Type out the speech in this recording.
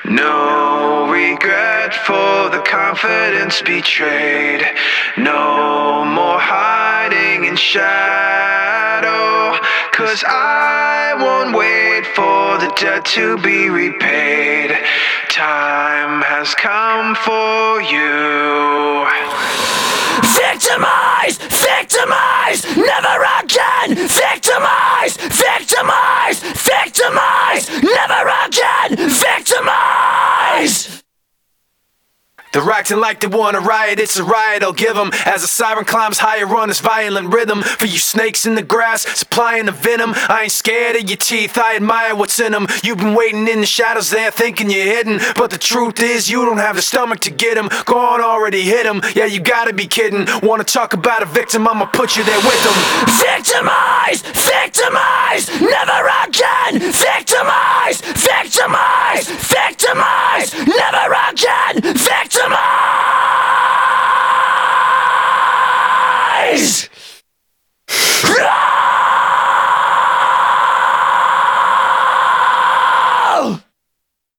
No regret for the confidence betrayed. No more hiding in shadow. 'Cause I won't wait for the debt to be repaid. Time has come for you. Victimize! Victimize! Never again! Victimize! Victimize! Victimize! Never again! Victimize! They're acting like they wanna riot, it's a riot I'll give them. As the siren climbs higher on this violent rhythm. For you snakes in the grass, supplying the venom. I ain't scared of your teeth, I admire what's in them. You've been waiting in the shadows there thinking you're hidden. But the truth is you don't have the stomach to get him. Go on, already hit him, yeah you gotta be kidding. Wanna talk about a victim, I'ma put you there with them. Victimize! Victimize! Never again! Victimize! Victimize! Victimize! Never again! Victimize!